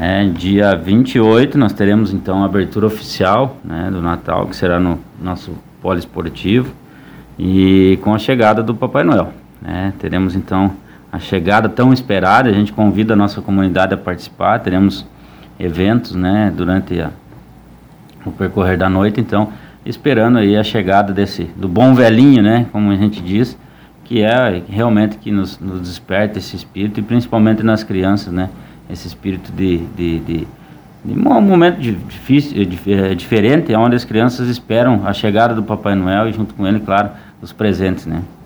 Dia 28 nós teremos então a abertura oficial, né, do Natal, que será no nosso poliesportivo, e com a chegada do Papai Noel, né? Teremos então a chegada tão esperada. A gente convida a nossa comunidade a participar. Teremos eventos, né, durante o percorrer da noite, então esperando aí a chegada do bom velhinho, né, como a gente diz, que é realmente que nos desperta esse espírito, e principalmente nas crianças, né, esse espírito de um momento difícil, diferente, onde as crianças esperam a chegada do Papai Noel e junto com ele, claro, os presentes, né.